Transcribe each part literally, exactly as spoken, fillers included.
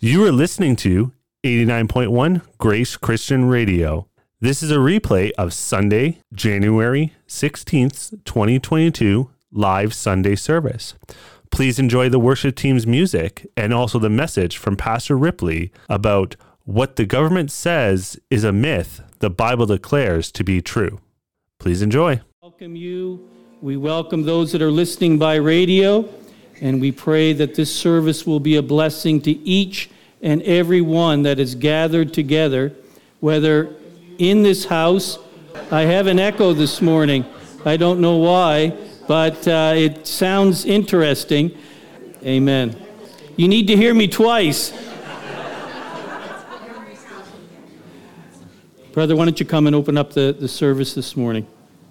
You are listening to eighty-nine point one Grace Christian Radio. This is a replay of Sunday, January sixteenth, twenty twenty-two, live Sunday service. Please enjoy the worship team's music and also the message from Pastor Ripley about what the government says is a myth the Bible declares to be true. Please enjoy. Welcome you. We welcome those that are listening by radio, and we pray that this service will be a blessing to each and every one that is gathered together, whether in this house. I have an echo this morning. I don't know why, but uh, it sounds interesting. Amen. You need to hear me twice. Brother, why don't you come and open up the, the service this morning?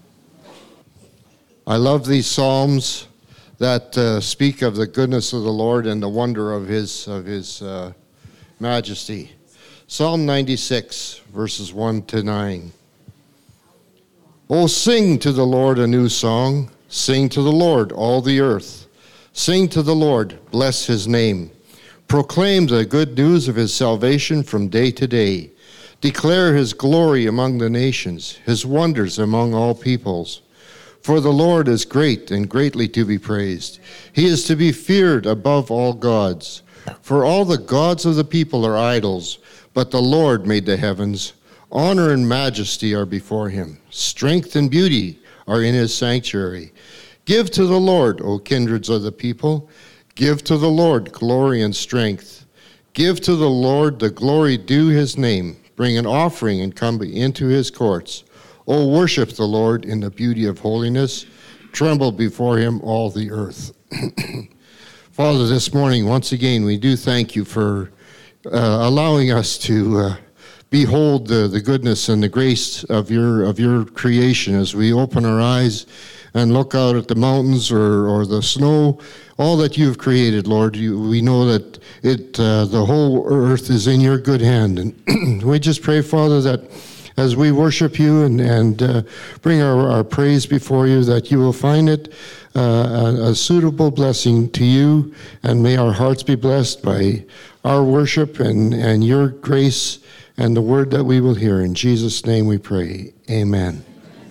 I love these psalms that uh, speak of the goodness of the Lord and the wonder of his of his uh, majesty. Psalm ninety-six, verses one to nine. Oh, sing to the Lord a new song. Sing to the Lord, all the earth. Sing to the Lord, bless his name. Proclaim the good news of his salvation from day to day. Declare his glory among the nations, his wonders among all peoples. For the Lord is great and greatly to be praised. He is to be feared above all gods. For all the gods of the people are idols, but the Lord made the heavens. Honor and majesty are before him. Strength and beauty are in his sanctuary. Give to the Lord, O kindreds of the people. Give to the Lord glory and strength. Give to the Lord the glory due his name. Bring an offering and come into his courts. O worship the Lord in the beauty of holiness. Tremble before him, all the earth. Father, this morning, once again, we do thank you for uh, allowing us to uh, behold the, the goodness and the grace of your of your creation as we open our eyes and look out at the mountains or, or the snow, all that you've created, Lord. You, we know that it uh, the whole earth is in your good hand. And we just pray, Father, that as we worship you and, and uh, bring our, our praise before you, that you will find it uh, a, a suitable blessing to you, and may our hearts be blessed by our worship and, and your grace and the word that we will hear. In Jesus' name we pray. Amen.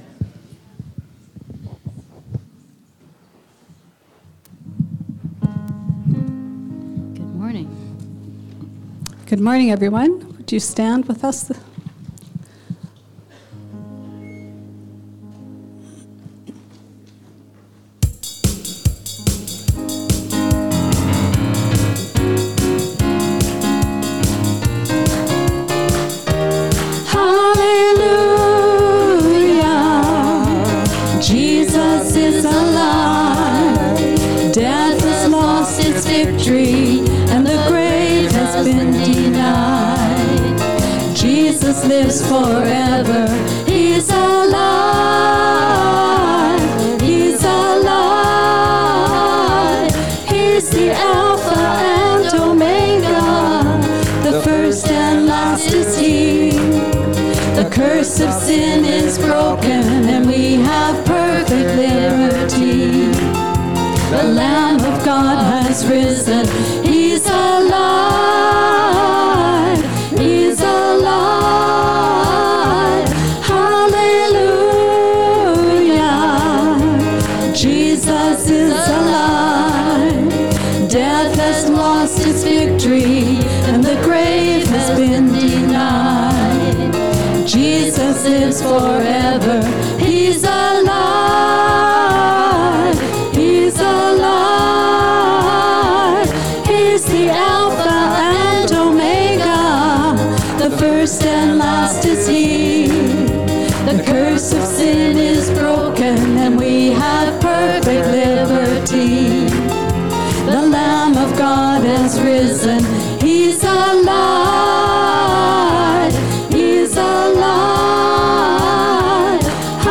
Good morning. Good morning, everyone. Would you stand with us? Lives forever. He's alive. He's alive. He's the Alpha and Omega. The first and last is he. The curse of sin is broken and we have perfect liberty. The Lamb of God has risen. He's alive. He's alive. Jesus is alive. Death has lost its victory, and the grave has been denied. Jesus lives forever. He's alive. He's alive. He's the Alpha and Omega. The first and last is he. The curse of sin is broken, and we have perfect liberty. The Lamb of God has risen. He's alive. He's alive.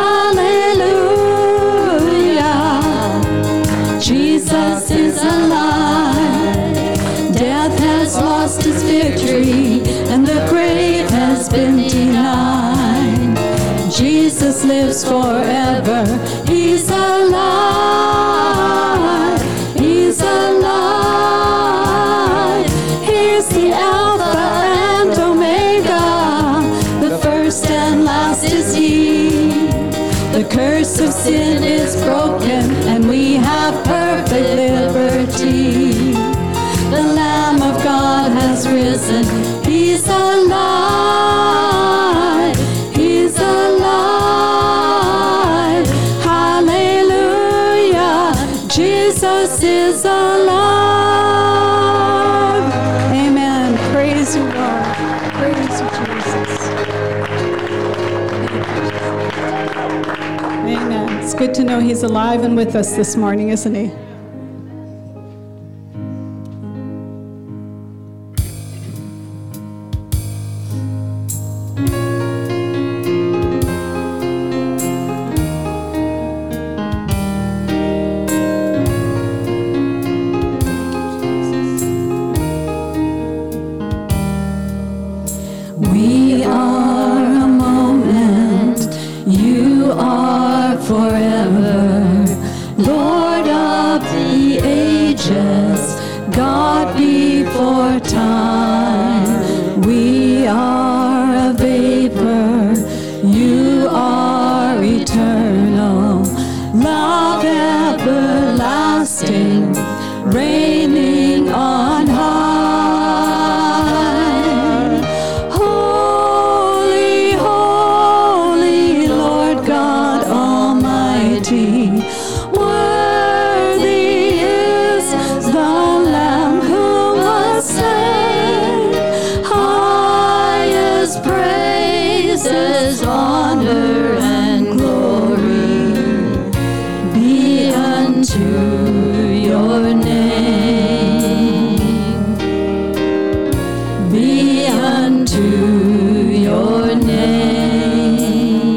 Hallelujah. Jesus is alive. Death has lost its victory, and the grave has been denied. Jesus lives forever. He's alive. He's alive. He's the of sin is broken, and we have perfect liberty. The Lamb of God has risen. He's alive. He's alive. Hallelujah. Jesus is alive. Amen. Praise you, Lord. Praise you, Jesus. Amen. It's good to know he's alive and with us this morning, isn't he? We are a moment, you are forever, Lord of the ages, God before time. We are a vapor, you are eternal, love everlasting, reigning on high. Holy, holy, Lord God Almighty, worthy is the Lamb who was slain. Highest praises, honor, and glory be unto your name. Be unto your name.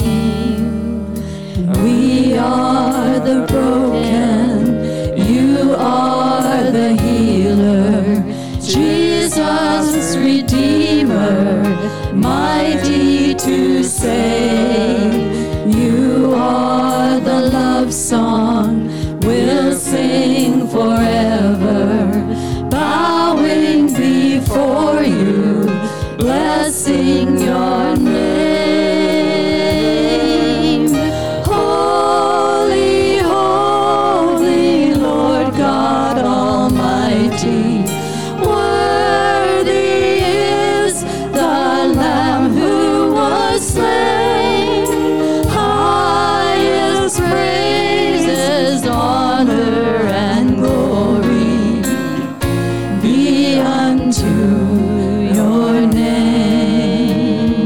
We are the broken, you are the healer, Jesus Redeemer, mighty to save. You are the love song we'll sing forever, bowing before you, blessing your name. Holy, holy, Lord God Almighty, worthy is the Lamb who was slain. Highest praises, honor, and glory be unto your name.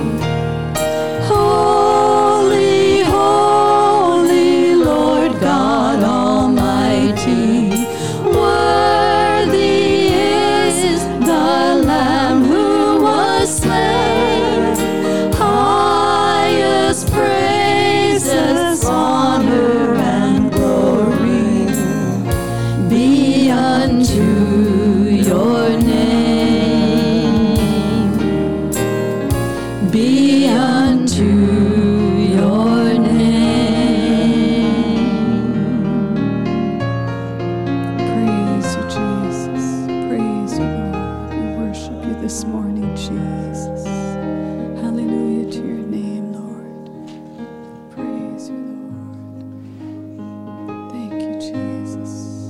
Holy, holy, Lord God Almighty, worthy is the Lamb who was slain. Highest praises, honor, and glory be unto your name. Be unto your name. Praise you, Jesus. Praise you, Lord. We worship you this morning, Jesus. Hallelujah to your name, Lord. Praise you, Lord. Thank you, Jesus.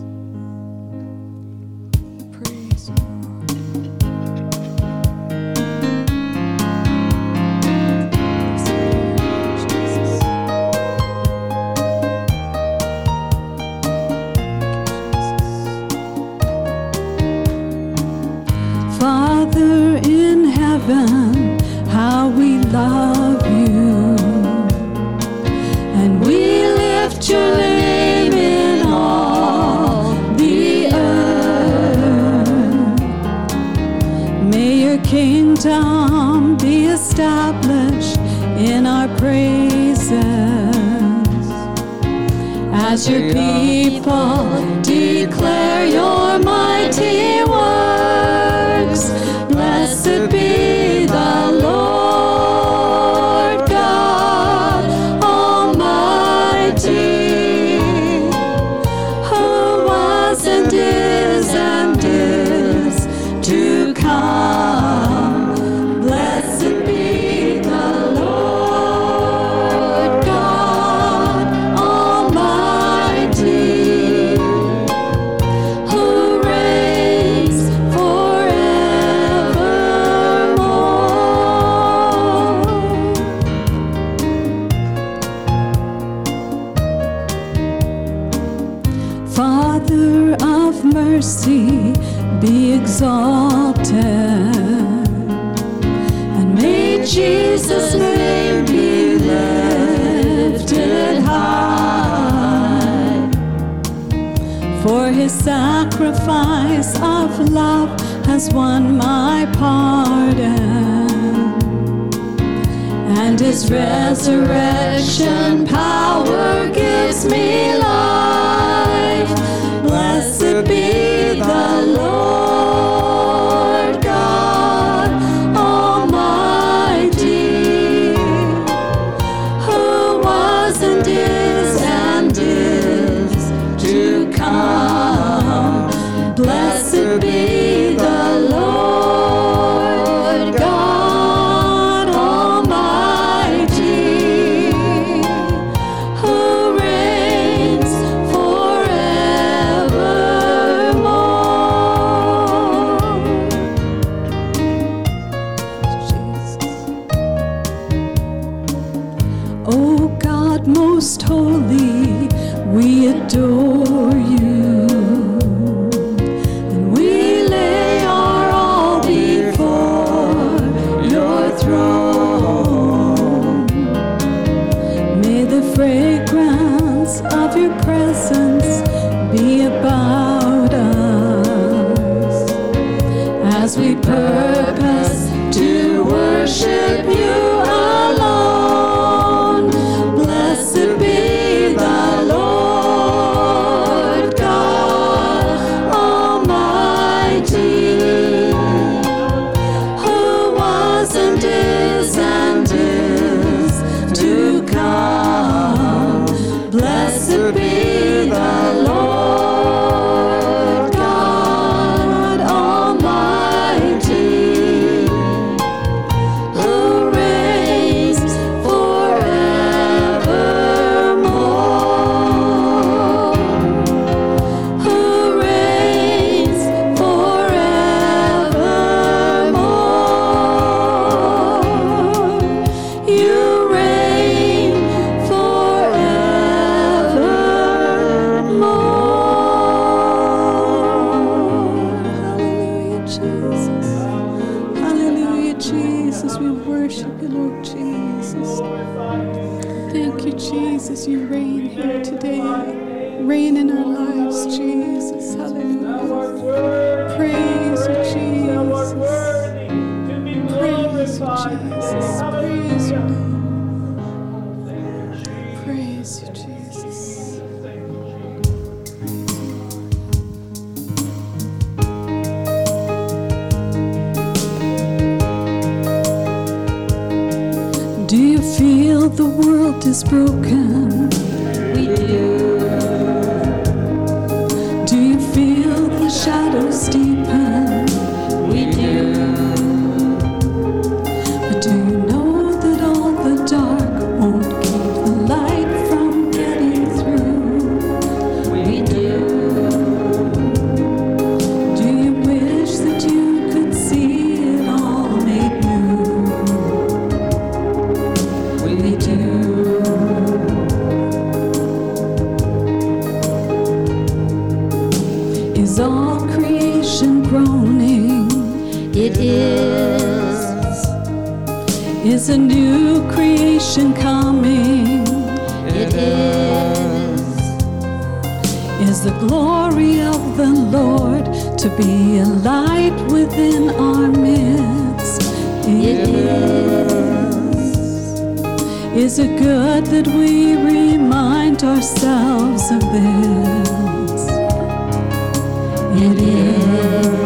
Praise you, Lord. Jesus. Father in heaven, how we love you, and we lift your name in all the earth. May your kingdom be established in our praises, as your people declare your mighty works. Blessed be the Lord God Almighty, who was and is and is to come. Blessed be the Lord God be exalted, and may Jesus' name be lifted high. For his sacrifice of love has won my pardon, and his resurrection power gives me life. Blessed be the Lord God Almighty, who was and is and is to come. Blessed be the Lord God Almighty, who reigns forevermore. Jesus. Oh God, most holy, we adore you. Of your presence be about us as we purpose to worship you alone. Blessed be the Lord God Almighty, who was and is and is to come. Blessed be the Lord God Almighty, who reigns forevermore, who reigns forevermore. You reign forever. Hallelujah, Jesus. Hallelujah, Jesus. We worship you, Lord Jesus. Thank you, Jesus. You reign here today. Reign in our lives, Jesus. Hallelujah. Praise you, Jesus. Praise you, Jesus. Praise your name. Praise you, Jesus. Do you feel the world is broken? We do. Do you feel the shadows deepen? We do. But do you know that all the dark won't keep the light from getting through? We do. Do you wish that you could see it all made new? We do. Is all creation groaning? It is. Is a new creation coming? It is. Is the glory of the Lord to be a light within our midst? It is. Is it good that we remind ourselves of this? It is.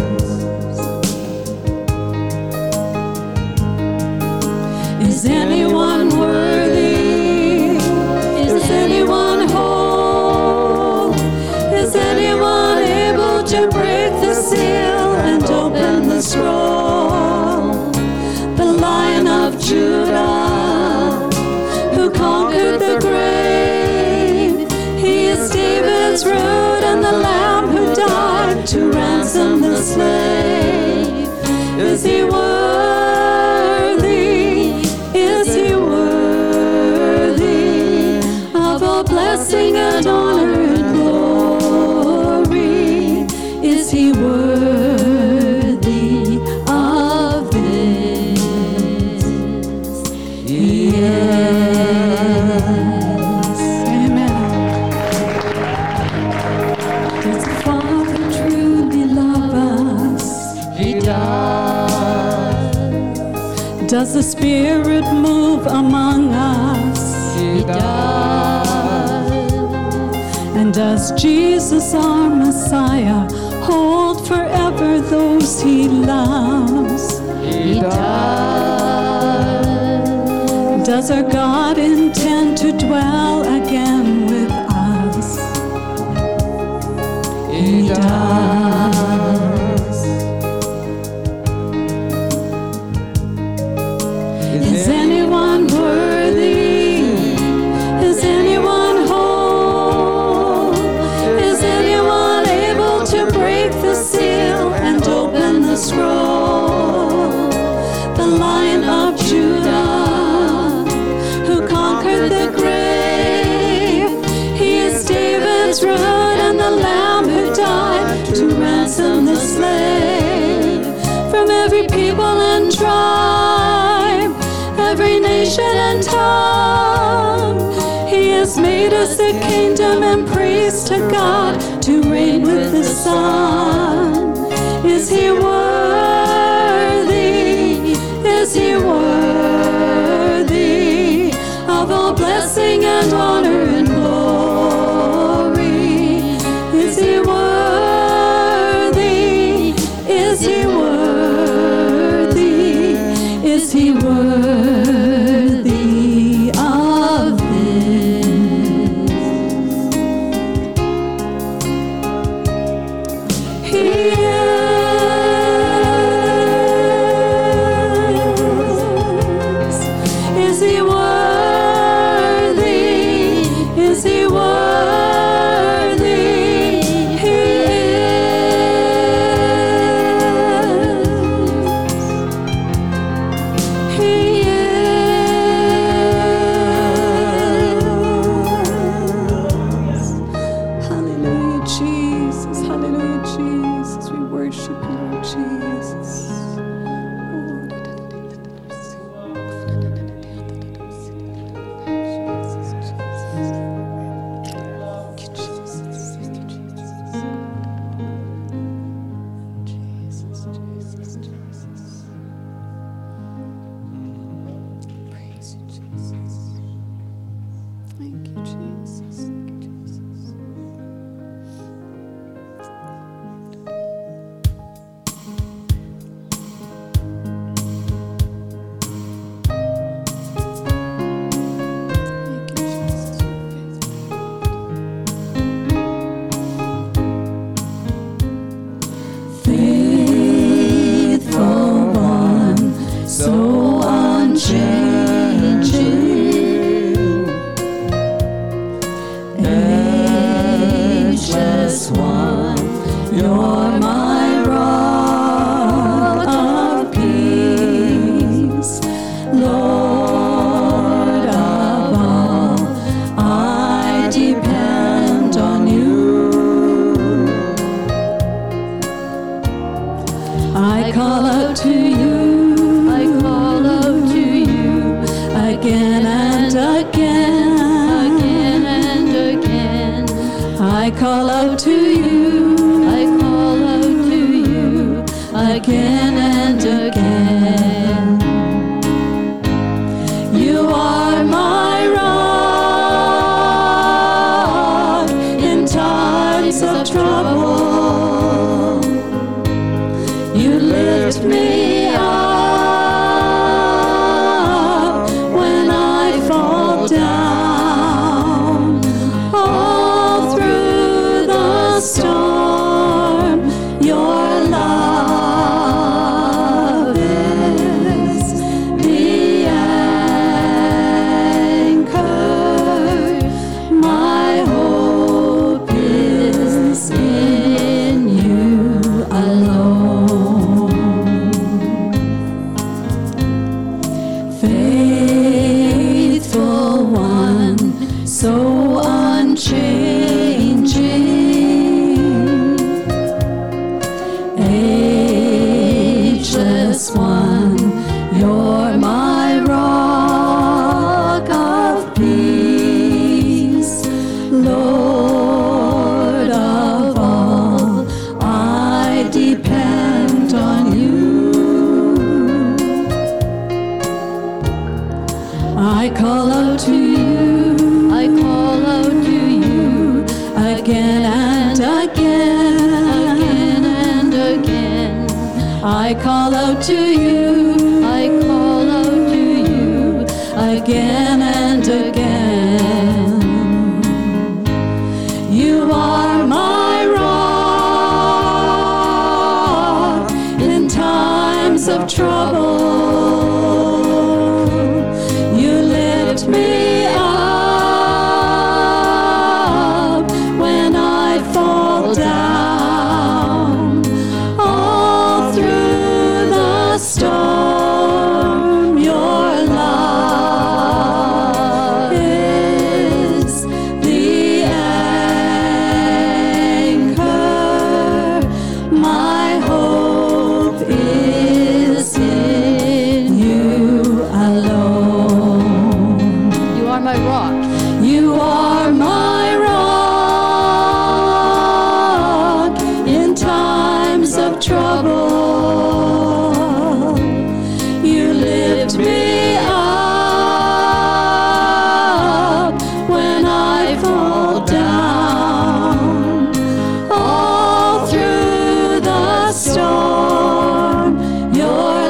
Is anyone worthy? Is anyone whole? Is anyone able to break the seal and open the scroll? The Lion of Judah, who conquered the grave, he is David's root and the Lamb who died to ransom the slave. Is he worthy? Is he worthy of all blessing and honor and glory? Is he worthy? worthy of this. Yes. Amen. Does the Father truly love us? He does. Does the Spirit move among us? He does. And does Jesus, our Messiah, hold forever those he loves? He does. Does our God intend to dwell again with us? He does. Is anyone worthy? Is anyone whole? Is anyone able to break the seal and open the scroll? The Lion of Judah, who conquered the grave, he is David's root and the Lamb who died to ransom the slave from every people and tribe, every nation and tongue. He has made us a kingdom and priest to God to reign with the Son. Is he worthy? Is he worthy of all blessing and honor and glory? Is he worthy? Is he worthy? Is he worthy of this? He is. Is he worthy? Is he worthy? He is. He is. Hallelujah, Jesus. Hallelujah, Jesus. We worship you, Lord Jesus. Thank you, Jesus. Thank you, Jesus. Jesus, Jesus, Jesus. Praise you, Jesus. Thank you, Jesus. Thank you, Jesus. Thank you, Jesus. Faithful one, so unchanging, ageless one, you're my rock of peace, Lord of all, I depend on you. I call out to you, I call out to you again and again, again and again. I call out to you, I call out to you again and again. You are my rock in times of trouble. You lift me up when I fall down. All through the storm, your love is the anchor. My hope is in you alone. call out to you. I call out to you again and again, again and again. I call out to you. I call out to you again and again. You are my rock in times of trouble. You lift me up when I fall down. All through the storm, your love is the anchor. My hope is in you alone. You are my rock. You are my rock in times of trouble. You lift me up when I fall down. All through the storm, your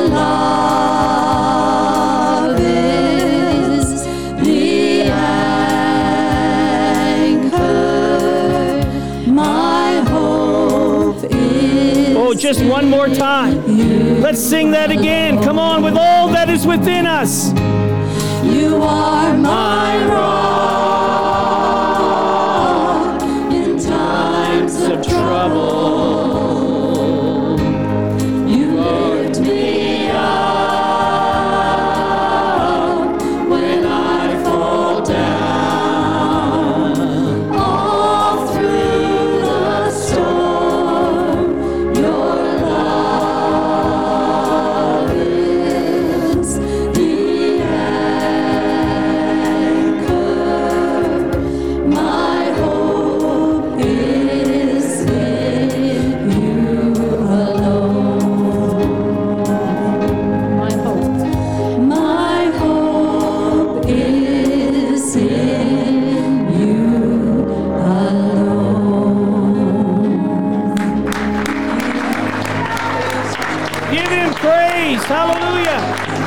love is the anchor. My hope is. Oh, just one more time. Let's sing that again. Come on, with all that is within us. You are my rock in times of trouble. You lift me up when I fall down. All through the storm, your love is the anchor. My hope is in you alone. My hope. My hope is in you alone. Give him praise. Hallelujah.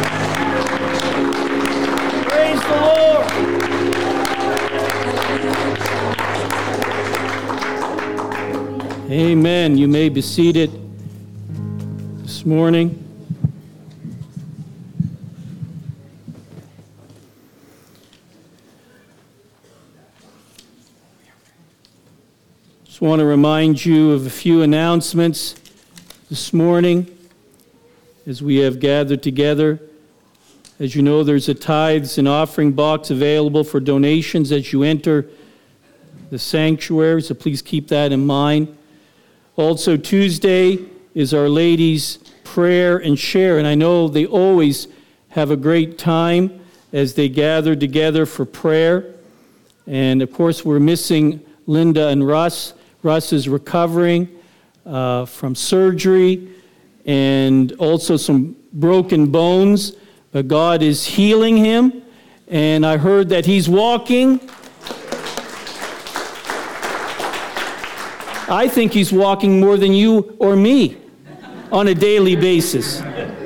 Praise the Lord. Amen. You may be seated this morning. Just want to remind you of a few announcements this morning as we have gathered together. As you know, there's a tithes and offering box available for donations as you enter the sanctuary, so please keep that in mind. Also, Tuesday is Our Lady's Prayer and Share, and I know they always have a great time as they gather together for prayer. And of course, we're missing Linda and Russ. Russ is recovering uh, from surgery and also some broken bones, but God is healing him, and I heard that he's walking. I think he's walking more than you or me on a daily basis.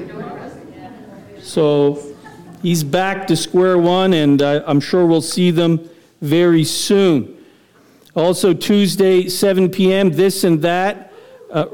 So he's back to square one, and I, I'm sure we'll see them very soon. Also, Tuesday, seven p.m., This and That. Uh,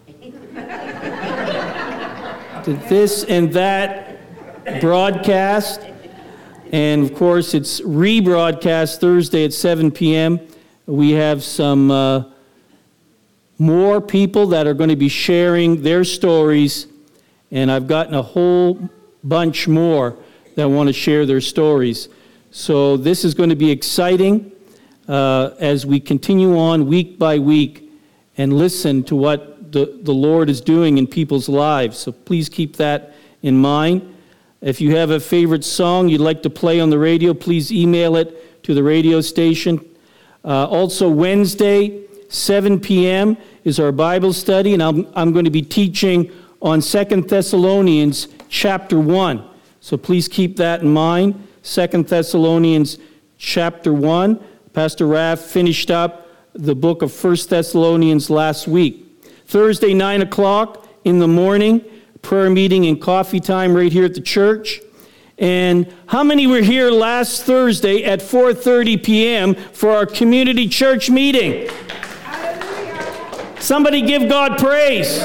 This and That broadcast. And, of course, it's rebroadcast Thursday at seven p.m. We have some uh, more people that are going to be sharing their stories, and I've gotten a whole bunch more that want to share their stories. So this is going to be exciting uh, as we continue on week by week and listen to what the, the Lord is doing in people's lives. So please keep that in mind. If you have a favorite song you'd like to play on the radio, please email it to the radio station. Uh, also, Wednesday, seven p.m. is our Bible study, and I'm, I'm going to be teaching on Second Thessalonians chapter one. So please keep that in mind. Second Thessalonians chapter one. Pastor Raff finished up the book of First Thessalonians last week. Thursday, nine o'clock in the morning, prayer meeting and coffee time right here at the church. And how many were here last Thursday at four thirty p.m. for our community church meeting? Hallelujah. Somebody give God praise.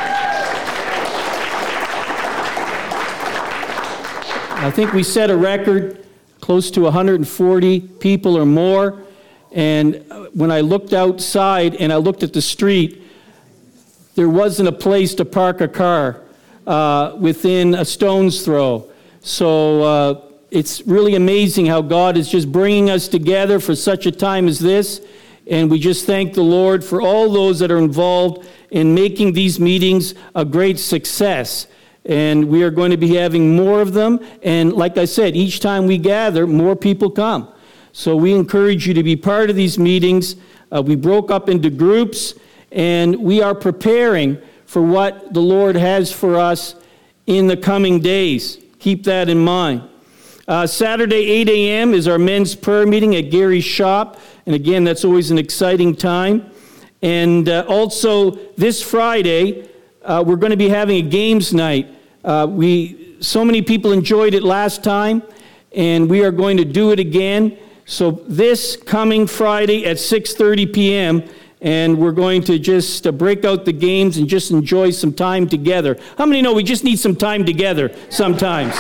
I think we set a record, close to one hundred forty people or more. And when I looked outside and I looked at the street, there wasn't a place to park a car uh, within a stone's throw. So uh, it's really amazing how God is just bringing us together for such a time as this. And we just thank the Lord for all those that are involved in making these meetings a great success. And we are going to be having more of them. And like I said, each time we gather, more people come. So we encourage you to be part of these meetings. Uh, we broke up into groups, and we are preparing for what the Lord has for us in the coming days. Keep that in mind. Uh, Saturday, eight a.m. is our men's prayer meeting at Gary's shop. And again, that's always an exciting time. And uh, also this Friday, uh, we're going to be having a games night. Uh, we so many people enjoyed it last time, and we are going to do it again. So this coming Friday at six thirty p.m., and we're going to just uh, break out the games and just enjoy some time together. How many know we just need some time together sometimes?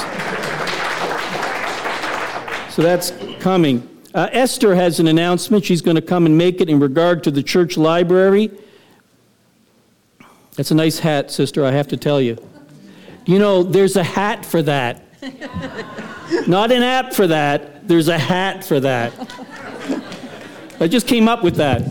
So that's coming. Uh, Esther has an announcement. She's going to come and make it in regard to the church library. That's a nice hat, sister, I have to tell you. You know, there's a hat for that. Not an app for that. There's a hat for that. I just came up with that.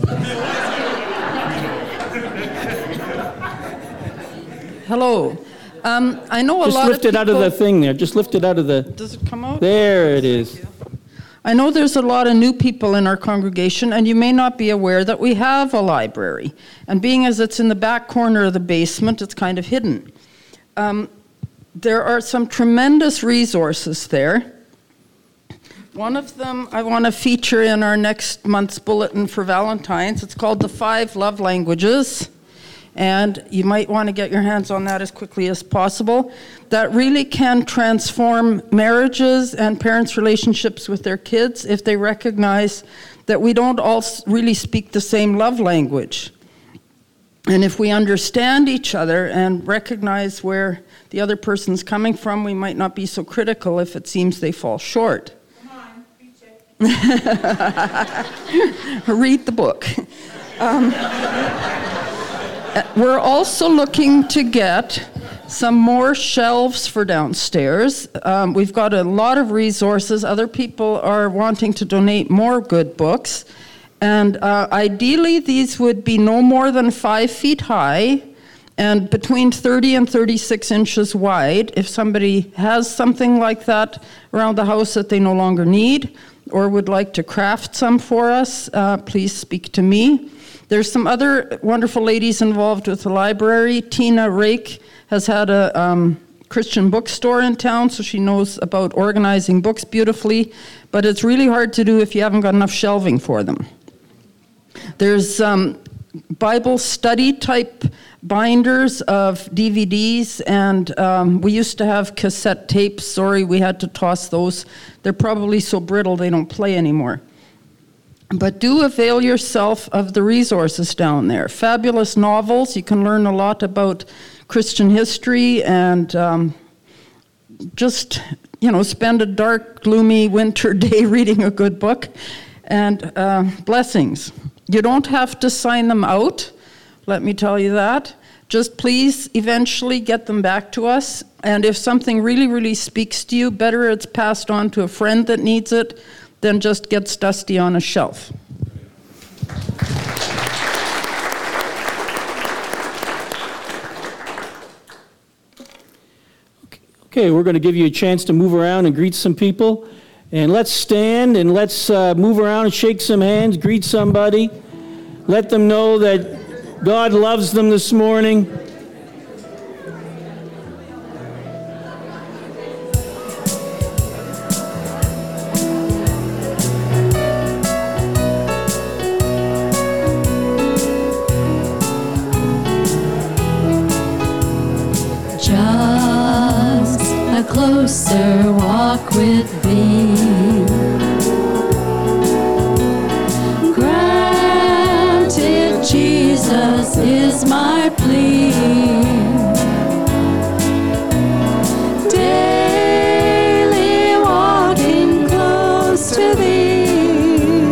Hello. Um, I know a Just lot lift of it out of the thing there. Just lift it out of the... Does it come out? There it is. I know there's a lot of new people in our congregation, and you may not be aware that we have a library. And being as it's in the back corner of the basement, it's kind of hidden. Um, there are some tremendous resources there. One of them I want to feature in our next month's bulletin for Valentine's. It's called The Five Love Languages. And you might want to get your hands on that as quickly as possible. That really can transform marriages and parents' relationships with their kids if they recognize that we don't all really speak the same love language. And if we understand each other and recognize where the other person's coming from, we might not be so critical if it seems they fall short. Come on, preach it. Read the book. Um, We're also looking to get some more shelves for downstairs. Um, we've got a lot of resources. Other people are wanting to donate more good books. And uh, ideally, these would be no more than five feet high and between thirty and thirty-six inches wide. If somebody has something like that around the house that they no longer need or would like to craft some for us, uh, please speak to me. There's some other wonderful ladies involved with the library. Tina Rake has had a um, Christian bookstore in town, so she knows about organizing books beautifully, but it's really hard to do if you haven't got enough shelving for them. There's um, Bible study type binders of D V Ds, and um, we used to have cassette tapes. Sorry, we had to toss those. They're probably so brittle they don't play anymore. But do avail yourself of the resources down there. Fabulous novels. You can learn a lot about Christian history and um, just, you know, spend a dark, gloomy winter day reading a good book. And uh, blessings. You don't have to sign them out, let me tell you that. Just please eventually get them back to us. And if something really, really speaks to you, better it's passed on to a friend that needs it than just gets dusty on a shelf. Okay, we're going to give you a chance to move around and greet some people. And let's stand and let's uh, move around and shake some hands, greet somebody. Let them know that God loves them this morning. just a closer walk with thee. Granted, Jesus is my plea. Daily walking close to thee.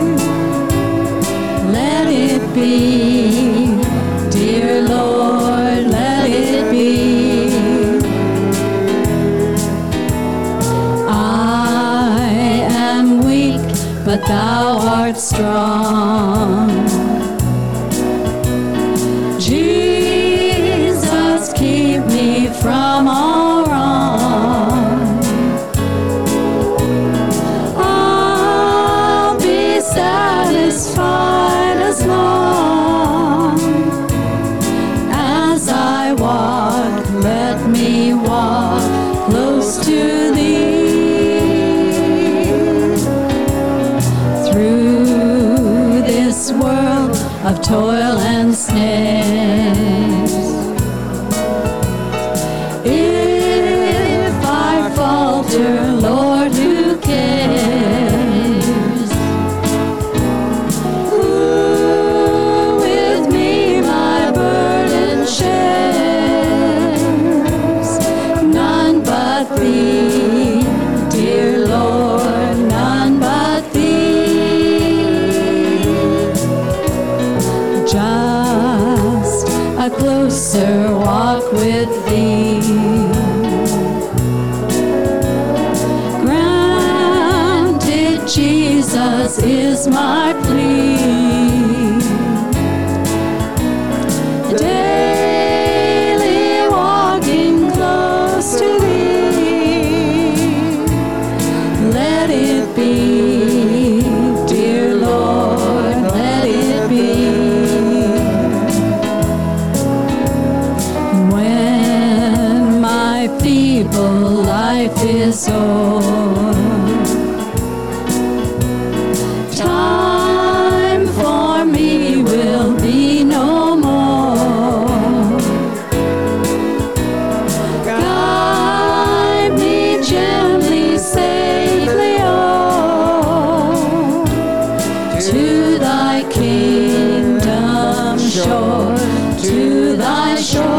Let it be, dear Lord, let it be. I am weak, but thou art strong. Jesus, keep me from all wrong. I'll be satisfied as long as I walk. Let me walk close to thee. Through this world of toil and snares, if I falter, Lord, who cares? Who with me my burden shares? None but thee, dear Lord, none but thee. Just a closer walk with thee. Granted, Jesus is my plea. Daily walking close to thee. Let it be, dear Lord, let it be. When my feeble life is o'er, time for me will be no more. Guide me gently, safely, oh, to thy kingdom shore, to thy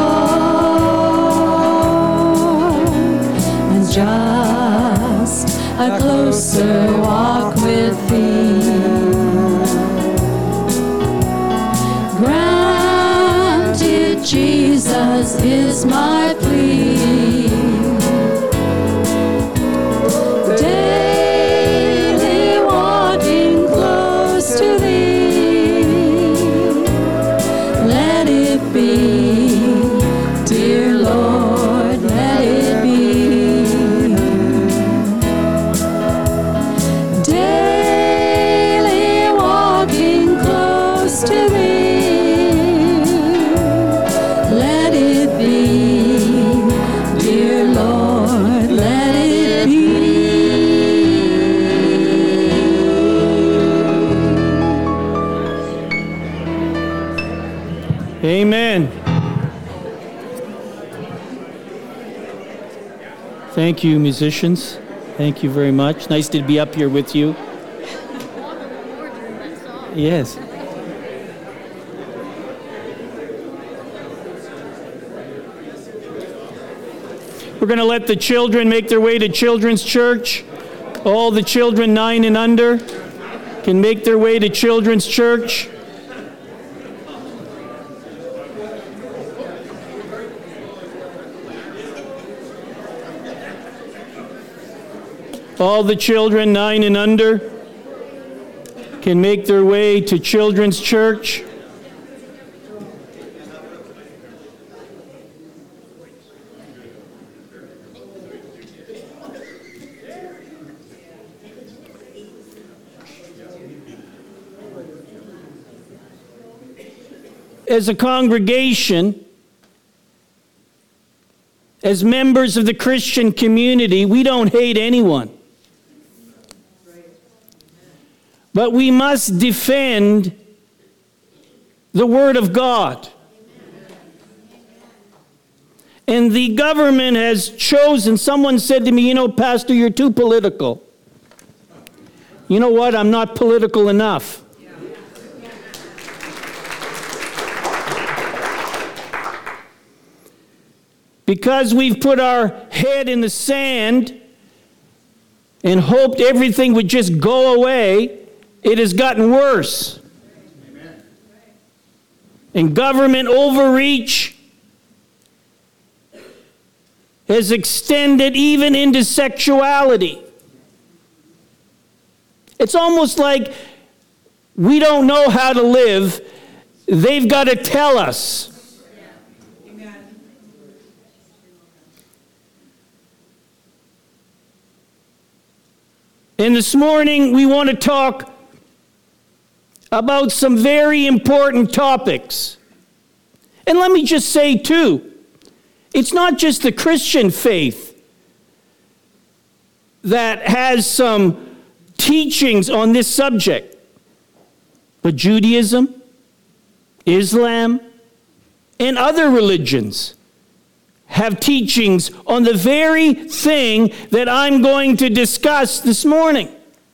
shore, and just a closer walk with thee. Granted, Jesus is my plea. Daily walking close to thee. Let it be, dear Lord, let it be. Daily walking close to thee. Let it be, dear Lord, let it be. Amen. Thank you, musicians. Thank you very much. Nice to be up here with you. Yes. We're going to let the children make their way to Children's Church. All the children nine and under can make their way to Children's Church. All the children nine and under can make their way to Children's Church. As a congregation, as members of the Christian community, we don't hate anyone. But we must defend the Word of God. And the government has chosen, someone said to me, you know, Pastor, you're too political. You know what? I'm not political enough. Because we've put our head in the sand and hoped everything would just go away, it has gotten worse. Amen. And government overreach has extended even into sexuality. It's almost like we don't know how to live. They've got to tell us. And this morning, we want to talk about some very important topics. And let me just say, too, it's not just the Christian faith that has some teachings on this subject, but Judaism, Islam, and other religions have teachings on the very thing that I'm going to discuss this morning.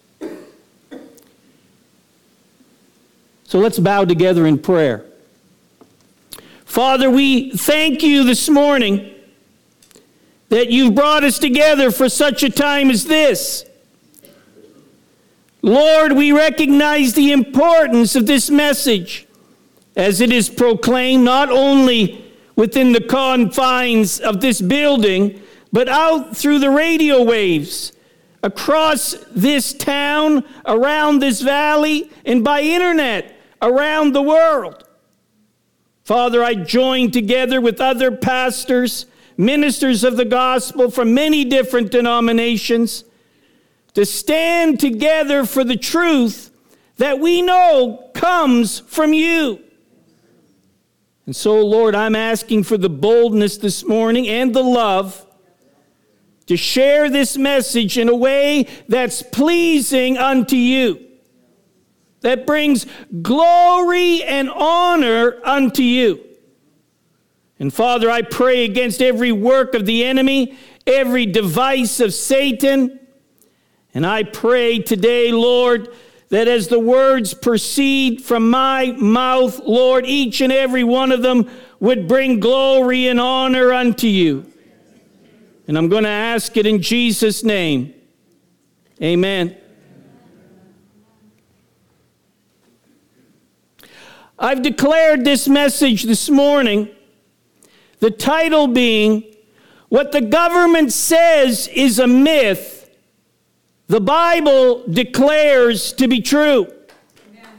So let's bow together in prayer. Father, we thank you this morning that you've brought us together for such a time as this. Lord, we recognize the importance of this message as it is proclaimed not only within the confines of this building, but out through the radio waves, across this town, around this valley, and by internet around the world. Father, I join together with other pastors, ministers of the gospel from many different denominations, to stand together for the truth that we know comes from you. And so, Lord, I'm asking for the boldness this morning and the love to share this message in a way that's pleasing unto you, that brings glory and honor unto you. And Father, I pray against every work of the enemy, every device of Satan. And I pray today, Lord, that as the words proceed from my mouth, Lord, each and every one of them would bring glory and honor unto you. And I'm going to ask it in Jesus' name. Amen. I've declared this message this morning, the title being, What the Government Says is a Myth, the Bible declares to be true. Amen.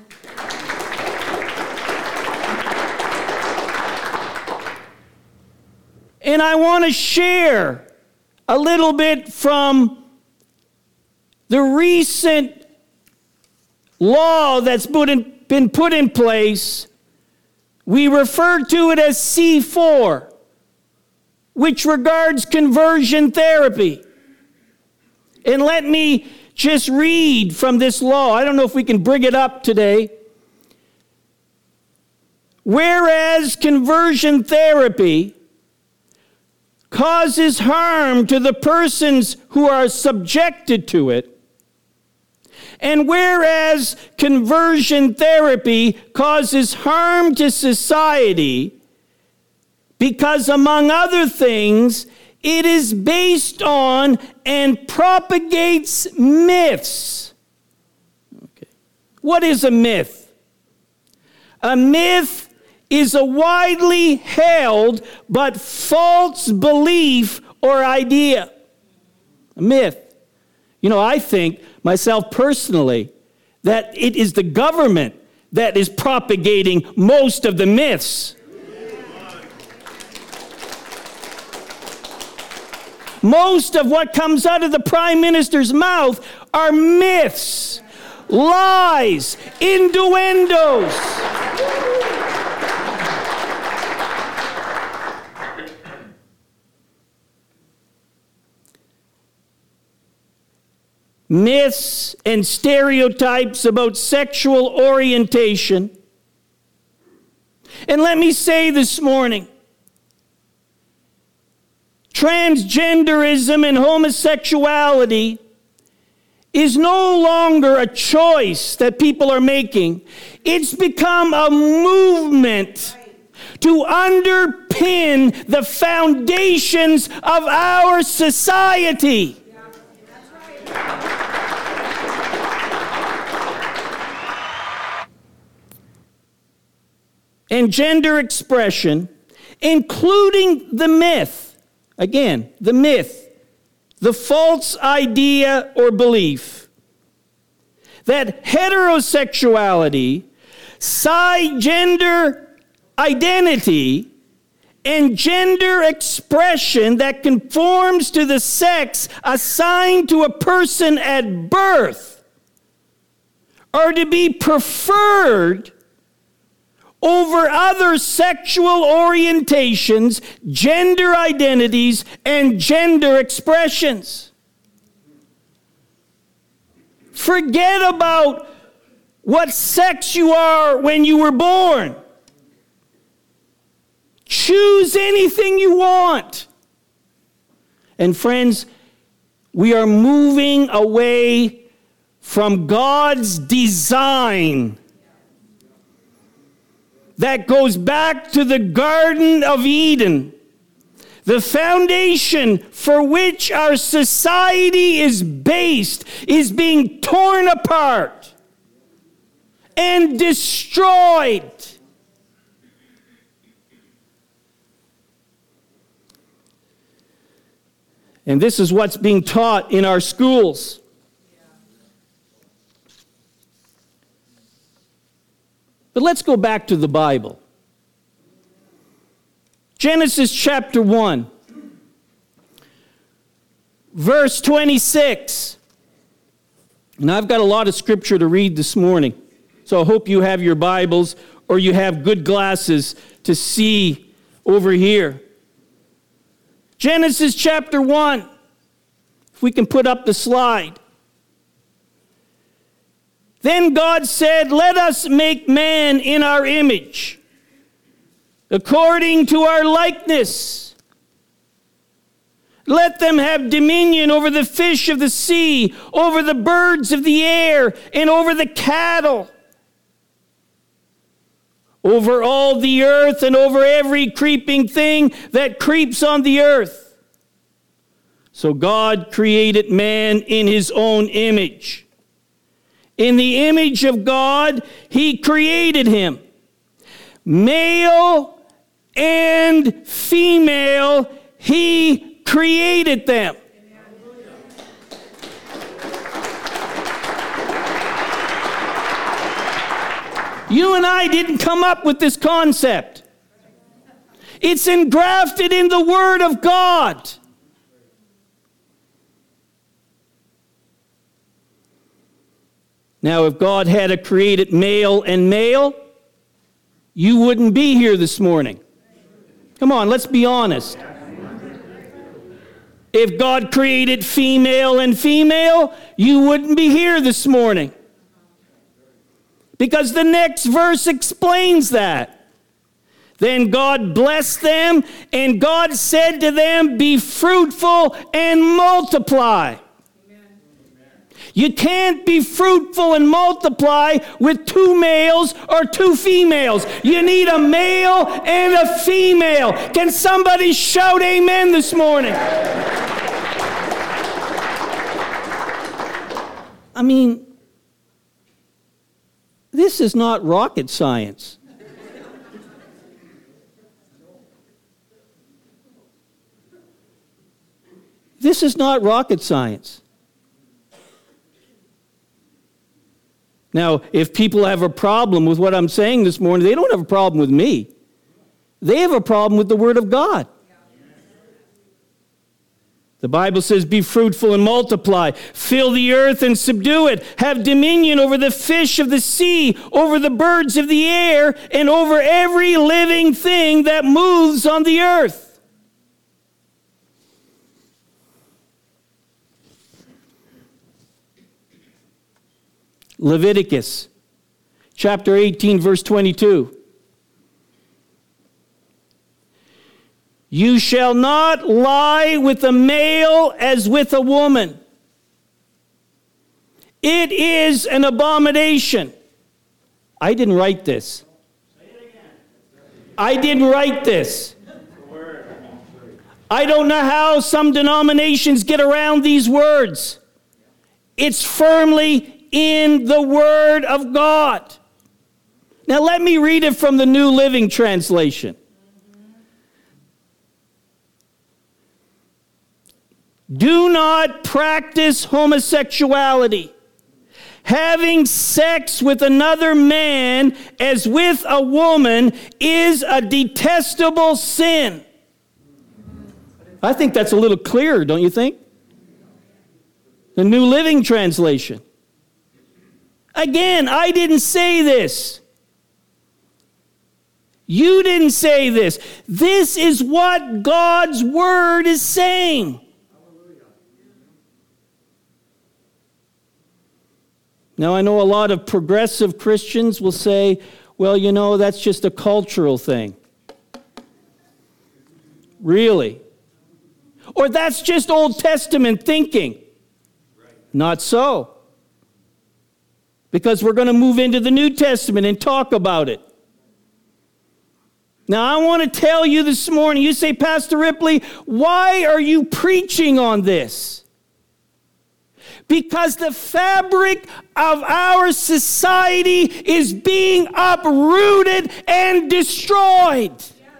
And I want to share a little bit from the recent law that's put in, been put in place. We refer to it as C four, which regards conversion therapy. And let me just read from this law. I don't know if we can bring it up today. Whereas conversion therapy causes harm to the persons who are subjected to it, and whereas conversion therapy causes harm to society because, among other things, it is based on and propagates myths. Okay. What is a myth? A myth is a widely held but false belief or idea. A myth. You know, I think, myself personally, that it is the government that is propagating most of the myths. Most of what comes out of the Prime Minister's mouth are myths, lies, innuendos. Myths and stereotypes about sexual orientation. And let me say this morning, transgenderism and homosexuality is no longer a choice that people are making. It's become a movement to underpin the foundations of our society. And gender expression, including the myth, again, the myth, the false idea or belief that heterosexuality, cisgender identity, and gender expression that conforms to the sex assigned to a person at birth are to be preferred over other sexual orientations, gender identities, and gender expressions. Forget about what sex you are when you were born. Choose anything you want. And friends, we are moving away from God's design that goes back to the Garden of Eden, the foundation for which our society is based is being torn apart and destroyed. And this is what's being taught in our schools. But let's go back to the Bible. Genesis chapter one, verse twenty-six. And I've got a lot of scripture to read this morning, so I hope you have your Bibles or you have good glasses to see over here. Genesis chapter one, if we can put up the slide. Then God said, "Let us make man in our image, according to our likeness. Let them have dominion over the fish of the sea, over the birds of the air, and over the cattle, over all the earth, and over every creeping thing that creeps on the earth." So God created man in his own image. In the image of God, he created him. Male and female, he created them. You and I didn't come up with this concept. It's engrafted in the Word of God. Now, if God had a created male and male, you wouldn't be here this morning. Come on, let's be honest. If God created female and female, you wouldn't be here this morning. Because the next verse explains that. Then God blessed them, and God said to them, "Be fruitful and multiply." You can't be fruitful and multiply with two males or two females. You need a male and a female. Can somebody shout amen this morning? I mean, this is not rocket science. This is not rocket science. Now, if people have a problem with what I'm saying this morning, they don't have a problem with me. They have a problem with the Word of God. The Bible says, "Be fruitful and multiply, fill the earth and subdue it, have dominion over the fish of the sea, over the birds of the air, and over every living thing that moves on the earth." Leviticus chapter eighteen, verse twenty-two. You shall not lie with a male as with a woman. It is an abomination. I didn't write this. I didn't write this. I don't know how some denominations get around these words. It's firmly in the Word of God. Now let me read it from the New Living Translation. Do not practice homosexuality. Having sex with another man as with a woman is a detestable sin. I think that's a little clearer, don't you think? The New Living Translation. Again, I didn't say this. You didn't say this. This is what God's Word is saying. Now, I know a lot of progressive Christians will say, well, you know, that's just a cultural thing. Really? Or that's just Old Testament thinking. Not so. Because we're going to move into the New Testament and talk about it. Now, I want to tell you this morning, you say, Pastor Ripley, why are you preaching on this? Because the fabric of our society is being uprooted and destroyed.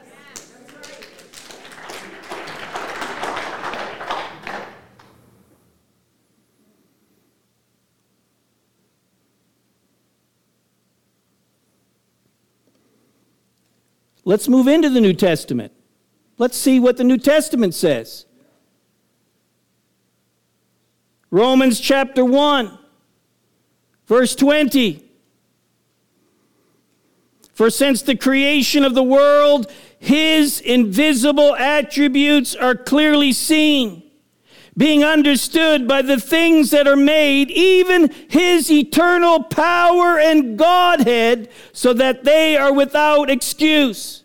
Let's move into the New Testament. Let's see what the New Testament says. Romans chapter one, verse twenty. For since the creation of the world, his invisible attributes are clearly seen, being understood by the things that are made, even his eternal power and Godhead, so that they are without excuse.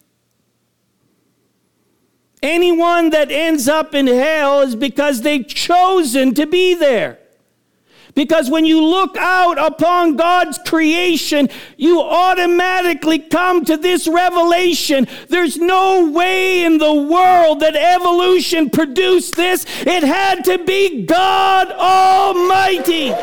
Anyone that ends up in hell is because they've chosen to be there. Because when you look out upon God's creation, you automatically come to this revelation. There's no way in the world that evolution produced this. It had to be God Almighty.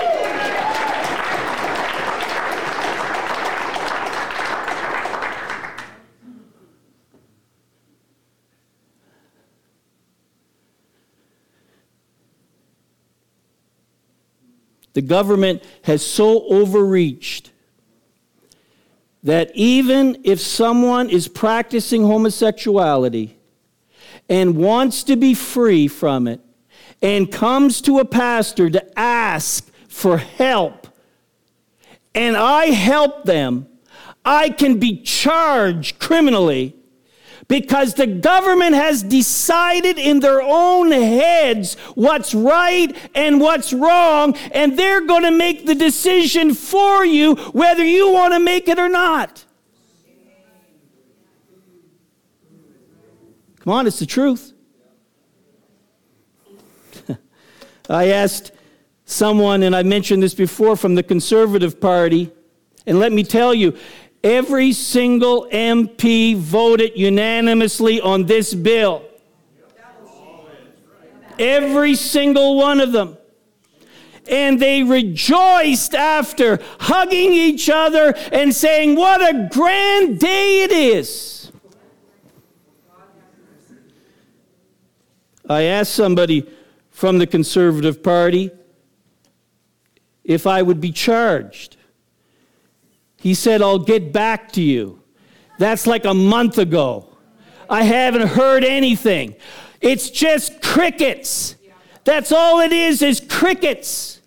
The government has so overreached that even if someone is practicing homosexuality and wants to be free from it and comes to a pastor to ask for help, and I help them, I can be charged criminally because the government has decided in their own heads what's right and what's wrong, and they're going to make the decision for you whether you want to make it or not. Come on, it's the truth. I asked someone, and I mentioned this before, from the Conservative Party, and let me tell you, every single M P voted unanimously on this bill. Every single one of them. And they rejoiced after, hugging each other and saying, what a grand day it is. I asked somebody from the Conservative Party if I would be charged. He said, I'll get back to you. That's like a month ago. I haven't heard anything. It's just crickets. That's all it is, is crickets.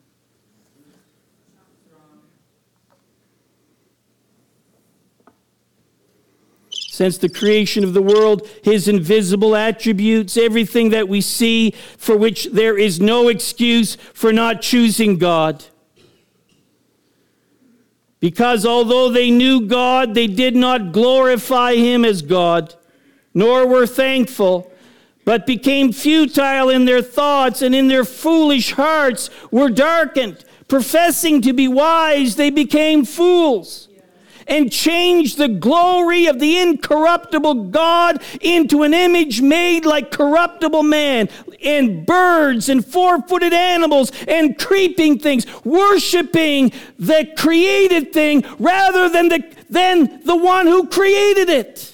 Since the creation of the world, his invisible attributes, everything that we see, for which there is no excuse for not choosing God. Because although they knew God, they did not glorify him as God, nor were thankful, but became futile in their thoughts, and in their foolish hearts were darkened. Professing to be wise, they became fools, and changed the glory of the incorruptible God into an image made like corruptible man, and birds, and four-footed animals, and creeping things, worshiping the created thing rather than the, than the one who created it.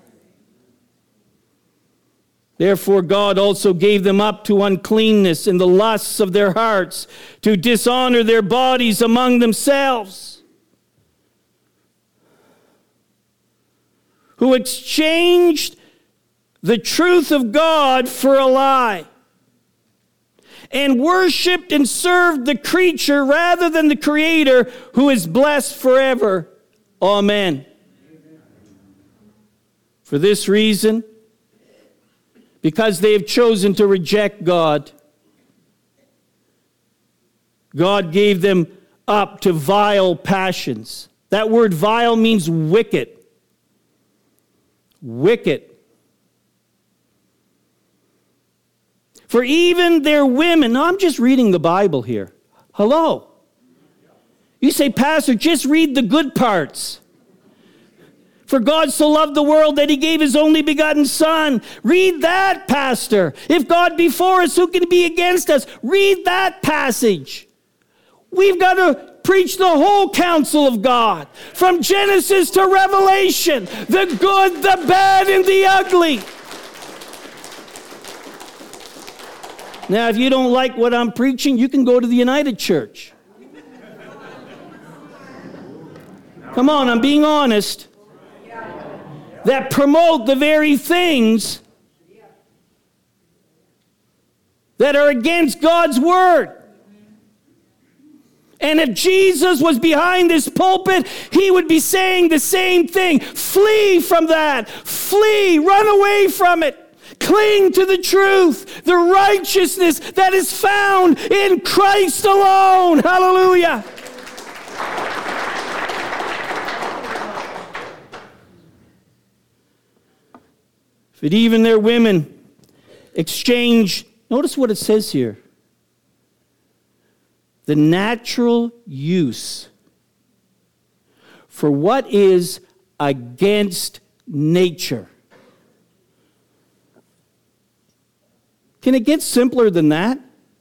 Therefore God also gave them up to uncleanness in the lusts of their hearts, to dishonor their bodies among themselves, who exchanged the truth of God for a lie, and worshiped and served the creature rather than the Creator, who is blessed forever. Amen. For this reason, because they have chosen to reject God, God gave them up to vile passions. That word vile means wicked. Wicked. For even their women, no, I'm just reading the Bible here. Hello. You say, Pastor, just read the good parts. For God so loved the world that he gave his only begotten Son. Read that, Pastor. If God be for us, who can be against us? Read that passage. We've got to preach the whole counsel of God, from Genesis to Revelation, the good, the bad, and the ugly. Now, if you don't like what I'm preaching, you can go to the United Church. Come on, I'm being honest. That promote the very things that are against God's word. And if Jesus was behind this pulpit, he would be saying the same thing. Flee from that. Flee. Run away from it. Cling to the truth, the righteousness that is found in Christ alone. Hallelujah. But even their women exchange, notice what it says here. The natural use for what is against nature. Can it get simpler than that?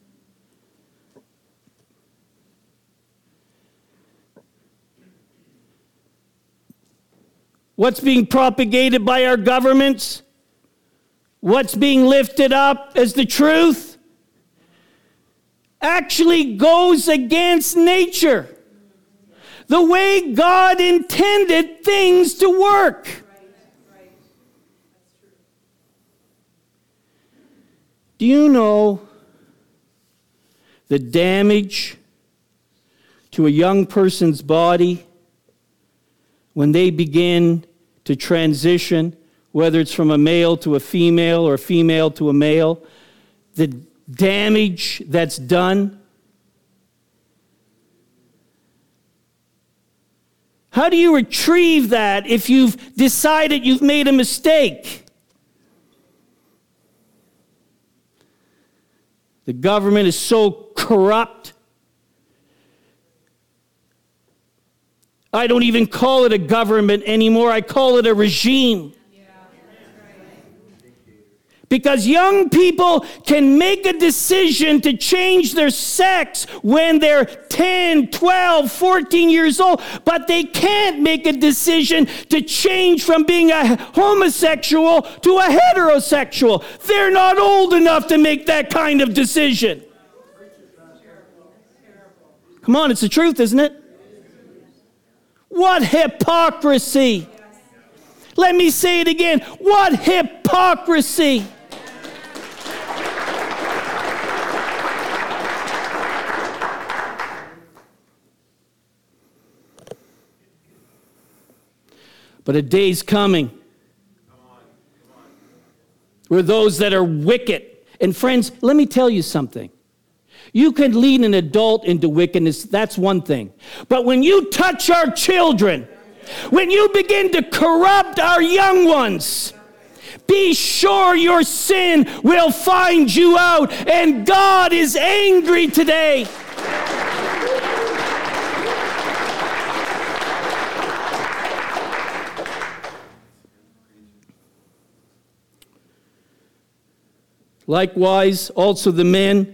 What's being propagated by our governments? What's being lifted up as the truth actually goes against nature. The way God intended things to work. Do you know the damage to a young person's body when they begin to transition, whether it's from a male to a female or a female to a male, the damage that's done? How do you retrieve that if you've decided you've made a mistake? The government is so corrupt. I don't even call it a government anymore. I call it a regime. Because young people can make a decision to change their sex when they're ten, twelve, fourteen years old, but they can't make a decision to change from being a homosexual to a heterosexual. They're not old enough to make that kind of decision. Come on, it's the truth, isn't it? What hypocrisy! Let me say it again. What hypocrisy! But a day's coming where those that are wicked, and friends, let me tell you something. You can lead an adult into wickedness, that's one thing. But when you touch our children, when you begin to corrupt our young ones, be sure your sin will find you out. And God is angry today. Likewise, also the men,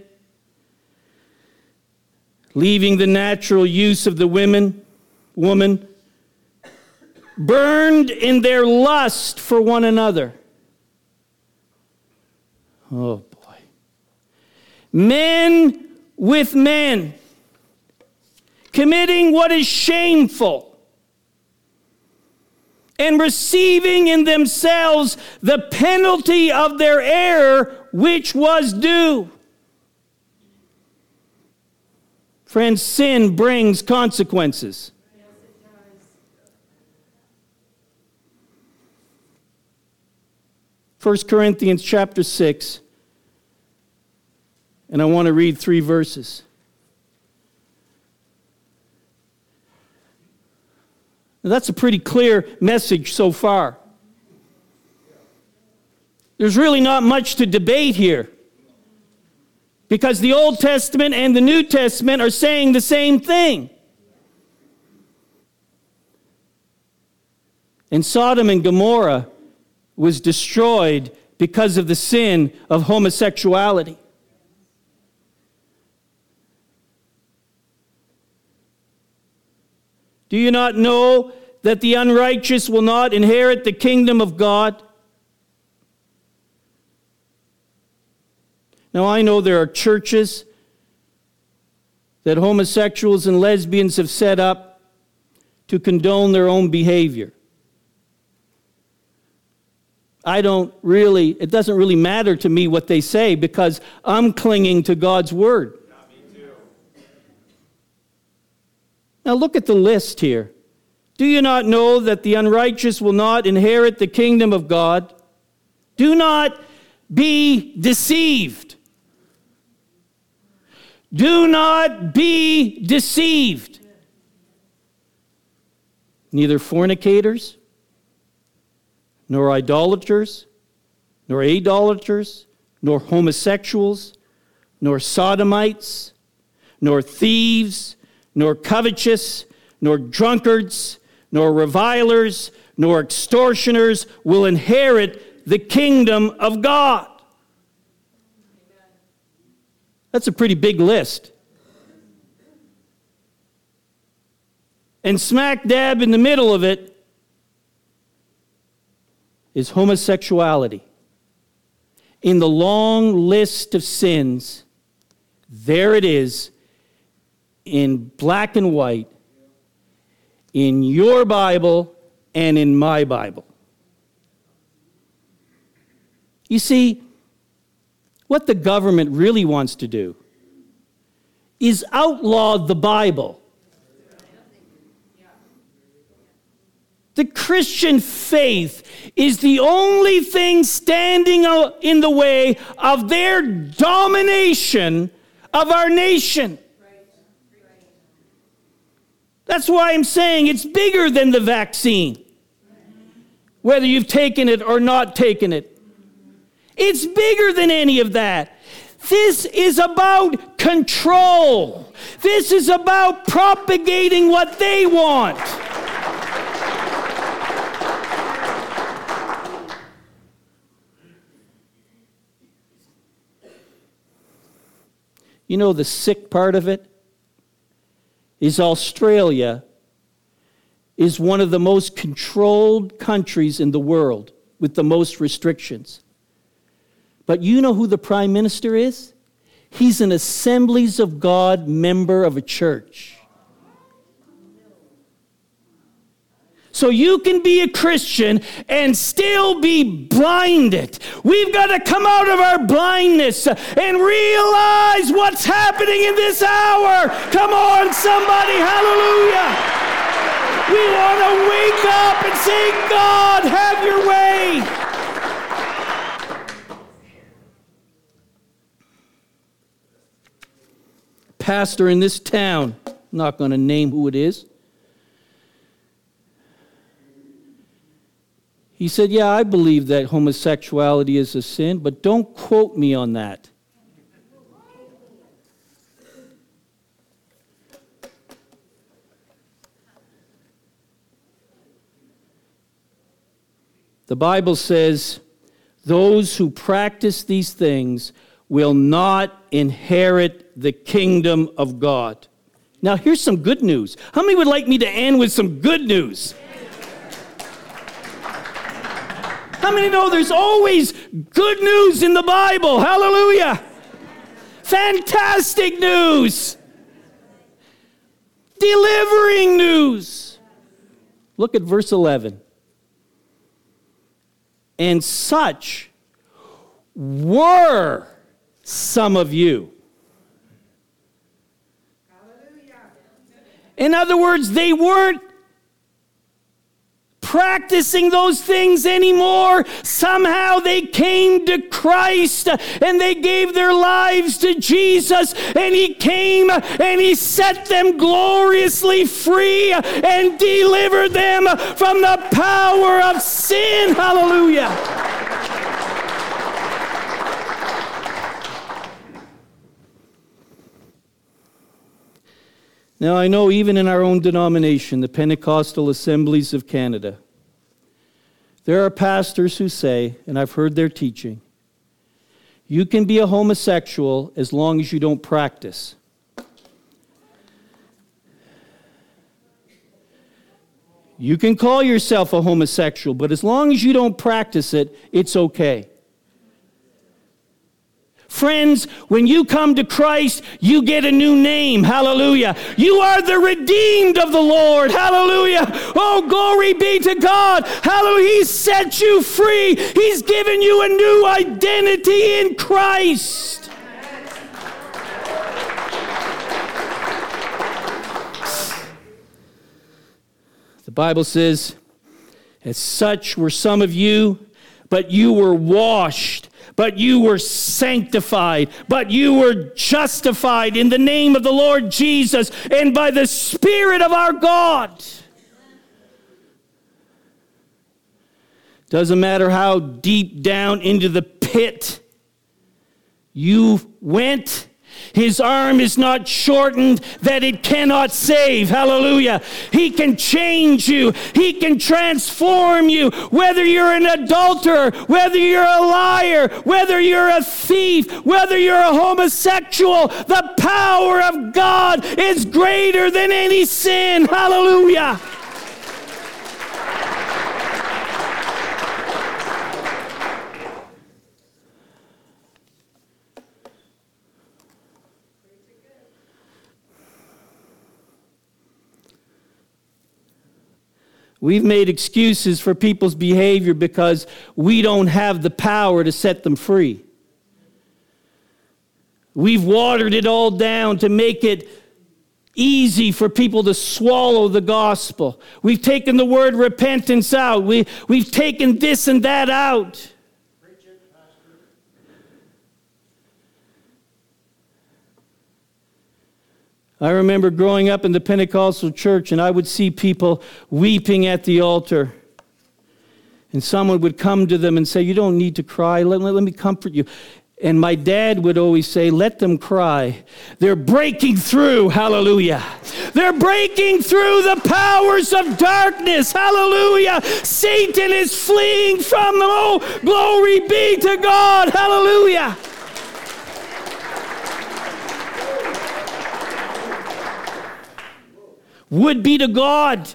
leaving the natural use of the women, woman, burned in their lust for one another. Oh boy. Men with men, committing what is shameful, and receiving in themselves the penalty of their error which was due. Friends, sin brings consequences. Yes, it does. First Corinthians chapter six, and I want to read three verses. Now, that's a pretty clear message so far. There's really not much to debate here, because the Old Testament and the New Testament are saying the same thing. And Sodom and Gomorrah was destroyed because of the sin of homosexuality. Do you not know that the unrighteous will not inherit the kingdom of God? Now, I know there are churches that homosexuals and lesbians have set up to condone their own behavior. I don't really, it doesn't really matter to me what they say, because I'm clinging to God's word. Now look at the list here. Do you not know that the unrighteous will not inherit the kingdom of God? Do not be deceived. Do not be deceived. Neither fornicators, nor idolaters, nor idolaters, nor homosexuals, nor sodomites, nor thieves, nor covetous, nor drunkards, nor revilers, nor extortioners will inherit the kingdom of God. That's a pretty big list. And smack dab in the middle of it is homosexuality. In the long list of sins, there it is, in black and white, in your Bible and in my Bible. You see, what the government really wants to do is outlaw the Bible. The Christian faith is the only thing standing in the way of their domination of our nation. That's why I'm saying it's bigger than the vaccine, whether you've taken it or not taken it. It's bigger than any of that. This is about control. This is about propagating what they want. You know, the sick part of it is Australia is one of the most controlled countries in the world with the most restrictions. But you know who the Prime Minister is? He's an Assemblies of God member of a church. So you can be a Christian and still be blinded. We've got to come out of our blindness and realize what's happening in this hour. Come on, somebody, hallelujah. We want to wake up and say, God, have your way. Pastor in this town, I'm not going to name who it is. He said, yeah, I believe that homosexuality is a sin, but don't quote me on that. The Bible says, those who practice these things will not inherit the kingdom of God. Now, here's some good news. How many would like me to end with some good news? How many know there's always good news in the Bible? Hallelujah. Fantastic news. Delivering news. Look at verse eleven. And such were some of you. In other words, they weren't practicing those things anymore. Somehow they came to Christ and they gave their lives to Jesus, and He came and He set them gloriously free and delivered them from the power of sin. Hallelujah. Now, I know even in our own denomination, the Pentecostal Assemblies of Canada, there are pastors who say, and I've heard their teaching, you can be a homosexual as long as you don't practice. You can call yourself a homosexual, but as long as you don't practice it, it's okay. Friends, when you come to Christ, you get a new name. Hallelujah. You are the redeemed of the Lord. Hallelujah. Oh, glory be to God. Hallelujah. He set you free. He's given you a new identity in Christ. The Bible says, as such were some of you, but you were washed, but you were sanctified, but you were justified in the name of the Lord Jesus and by the Spirit of our God. Doesn't matter how deep down into the pit you went, His arm is not shortened that it cannot save. Hallelujah. He can change you. He can transform you. Whether you're an adulterer, whether you're a liar, whether you're a thief, whether you're a homosexual, the power of God is greater than any sin. Hallelujah. We've made excuses for people's behavior because we don't have the power to set them free. We've watered it all down to make it easy for people to swallow the gospel. We've taken the word repentance out. We, we've taken this and that out. I remember growing up in the Pentecostal church, and I would see people weeping at the altar. And someone would come to them and say, you don't need to cry. Let, let, let me comfort you. And my dad would always say, let them cry. They're breaking through. Hallelujah. They're breaking through the powers of darkness. Hallelujah. Satan is fleeing from them. Oh, glory be to God. Hallelujah. Would be to God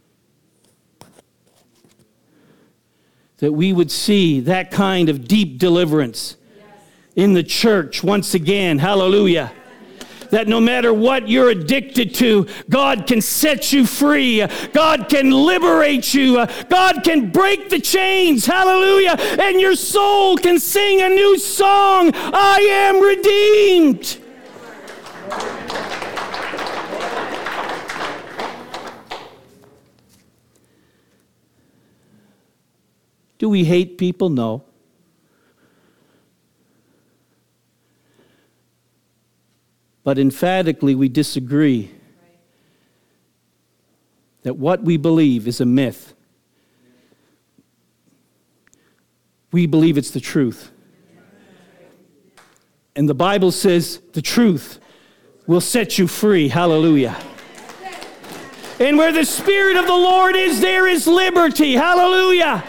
that we would see that kind of deep deliverance in the church once again. Hallelujah. That no matter what you're addicted to, God can set you free. God can liberate you. God can break the chains. Hallelujah. And your soul can sing a new song. I am redeemed. Do we hate people? No. But emphatically, we disagree that what we believe is a myth. We believe it's the truth. And the Bible says the truth will set you free. Hallelujah. And where the Spirit of the Lord is, there is liberty. Hallelujah.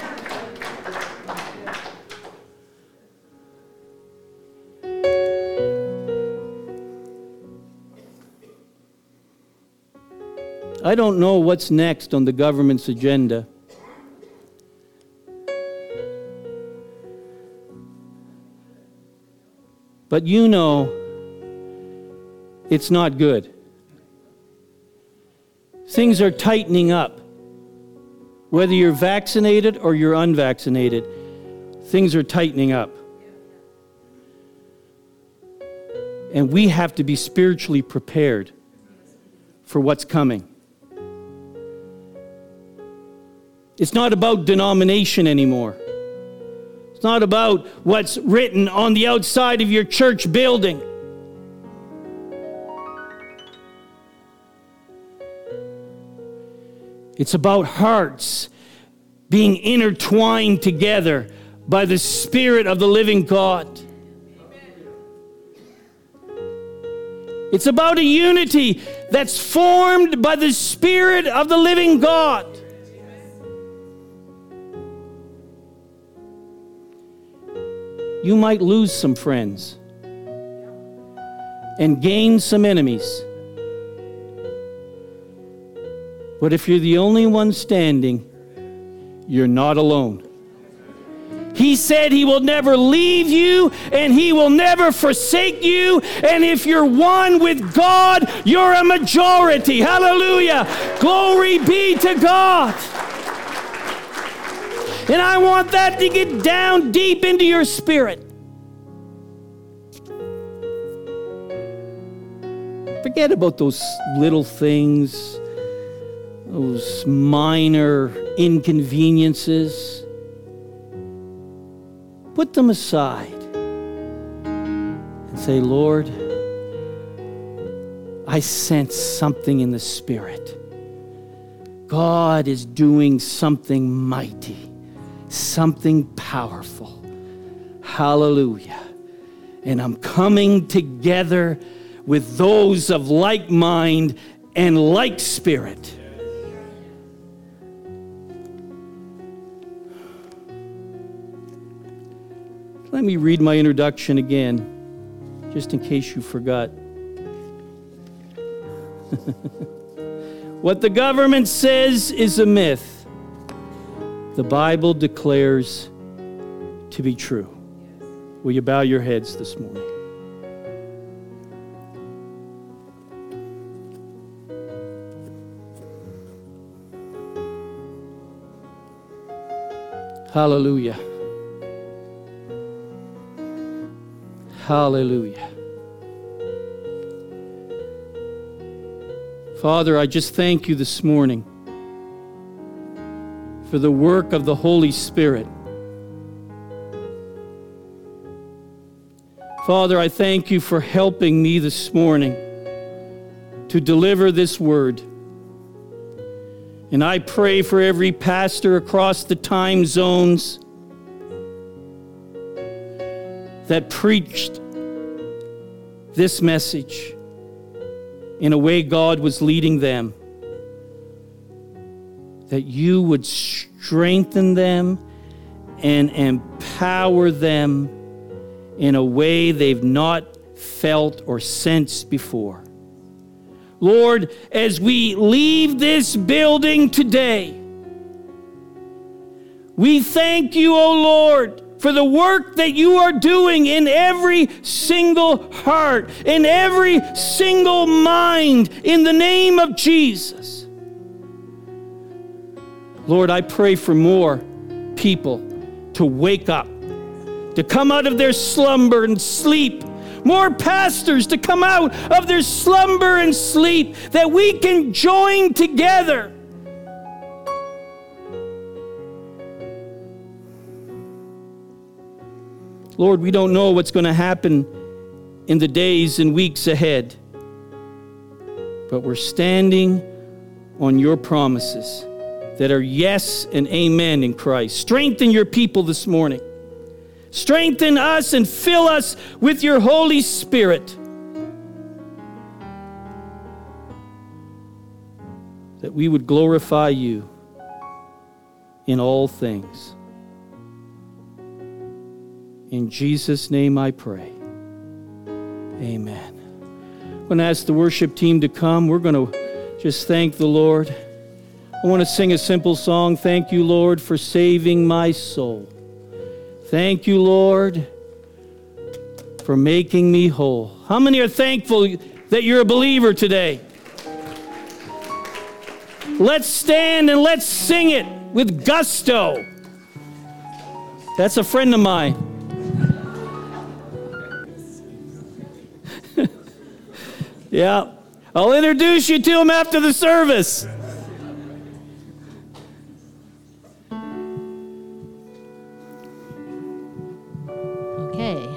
I don't know what's next on the government's agenda. But you know it's not good. Things are tightening up. Whether you're vaccinated or you're unvaccinated, things are tightening up. And we have to be spiritually prepared for what's coming. It's not about denomination anymore. It's not about what's written on the outside of your church building. It's about hearts being intertwined together by the Spirit of the living God. It's about a unity that's formed by the Spirit of the living God. You might lose some friends and gain some enemies. But if you're the only one standing, you're not alone. He said he will never leave you and he will never forsake you. And if you're one with God, you're a majority. Hallelujah. Glory be to God. And I want that to get down deep into your spirit. Forget about those little things, those minor inconveniences. Put them aside and say, Lord, I sense something in the Spirit. God is doing something mighty. Something powerful. Hallelujah. And I'm coming together with those of like mind and like spirit. Let me read my introduction again, just in case you forgot. What the government says is a myth. The Bible declares to be true. Will you bow your heads this morning? Hallelujah. Hallelujah. Father, I just thank you this morning for the work of the Holy Spirit. Father, I thank you for helping me this morning to deliver this word. And I pray for every pastor across the time zones that preached this message in a way God was leading them, that you would strengthen them and empower them in a way they've not felt or sensed before. Lord, as we leave this building today, we thank you, O Lord, for the work that you are doing in every single heart, in every single mind, in the name of Jesus. Lord, I pray for more people to wake up, to come out of their slumber and sleep. More pastors to come out of their slumber and sleep, that we can join together. Lord, we don't know what's going to happen in the days and weeks ahead, but we're standing on your promises that are yes and amen in Christ. Strengthen your people this morning. Strengthen us and fill us with your Holy Spirit, that we would glorify you in all things. In Jesus' name I pray. Amen. I'm going to ask the worship team to come. We're going to just thank the Lord. I want to sing a simple song. Thank you, Lord, for saving my soul. Thank you, Lord, for making me whole. How many are thankful that you're a believer today? Let's stand and let's sing it with gusto. That's a friend of mine. Yeah, I'll introduce you to him after the service. Okay.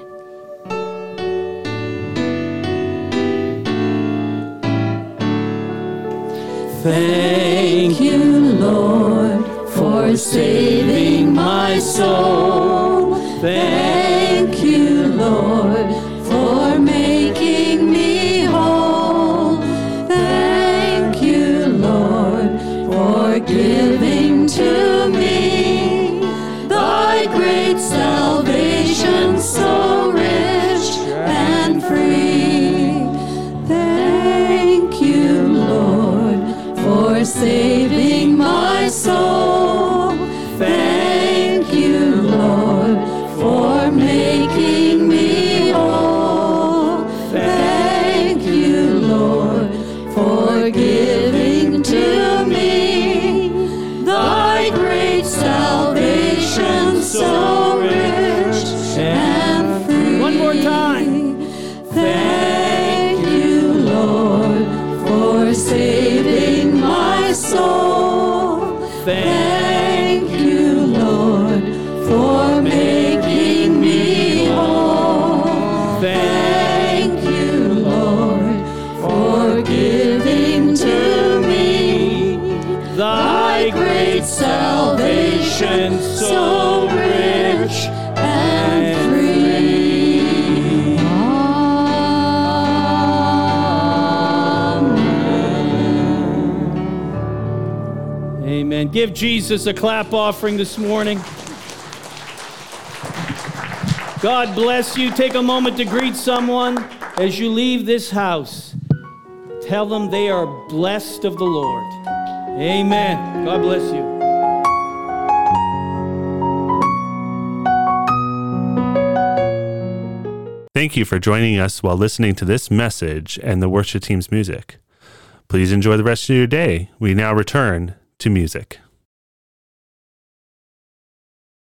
Thank you, Lord, for saving my soul. Thank you, Lord, for making me whole. Thank you, Lord, for giving to me thy great salvation, so rich and free. Thank you, Lord, for saving my soul. Thank you, Lord, for making me whole. Thank you, Lord, for giving to me thy great salvation, so rich and free. One more time. Thank you, Lord, for saving my soul. Thank you, Lord, for making me whole. Thank you, Lord, for giving to me thy great salvation, so rich and free. Amen. Amen. Give Jesus a clap offering this morning. God bless you. Take a moment to greet someone as you leave this house. Tell them they are blessed of the Lord. Amen. God bless you. Thank you for joining us while listening to this message and the worship team's music. Please enjoy the rest of your day. We now return to music.